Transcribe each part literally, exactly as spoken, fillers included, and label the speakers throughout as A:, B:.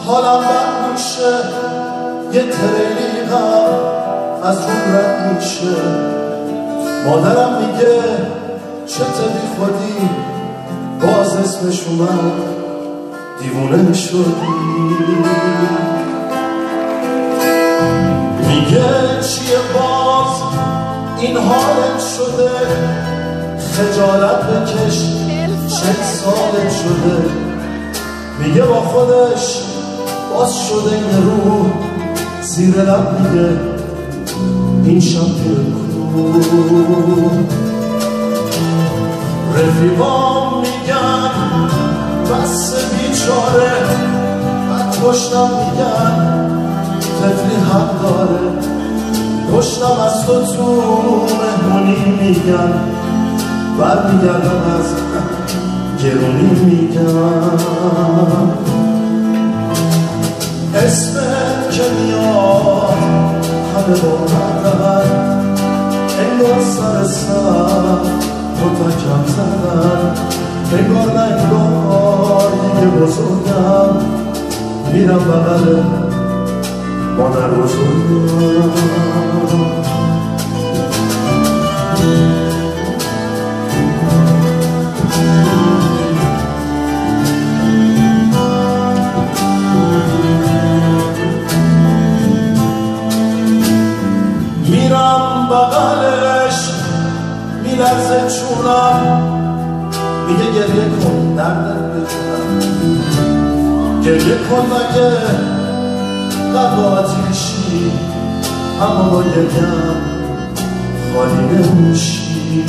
A: حالم بد میشه، یه تریلی هم از روم رد میشه. مادرم میگه چته بی خودی، باز اسمش اومد دیوونه شدی. میگه چیه باز این حالت شده، خجالت بکش چند سالت شده. میگه با خودش باز شده این رو، زیر لب میگه این شب کو. رفیقام میگن بس بیچاره، بعد پشتم میگن طفلی حق داره. پشتم از تو تو مهمونی میگن، برمیگردم از گرونی میگن. اسمت که میاد همه با مردن، انگار سر سر متکم زدن. انگار نگار دیگه بزرگم، میرم بغل مادر بزرگم. میرم بغلش میلرزه چونم، میگه گریه کن دردت بجونم. گریه کن مگه قلب آتیشی، اما با گریم خالی نمیشی.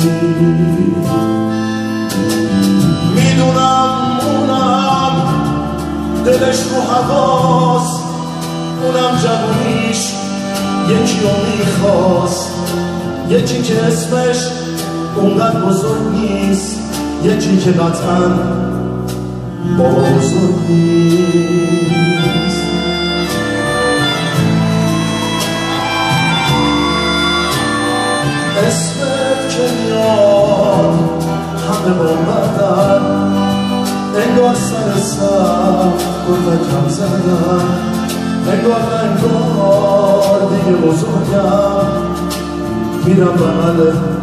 A: میدونم اونم دلش رو هواست، اونم جوونیش یکی رو میخواست. یکی که اسمش اونقدر بزرگ نیست، یکی که قطعا بابا بزرگ نیست. اسمت که میاد همه با مردن، انگار سر سر گفتکم زدن. انگار انگار دیگه بزرگم، میرم بغل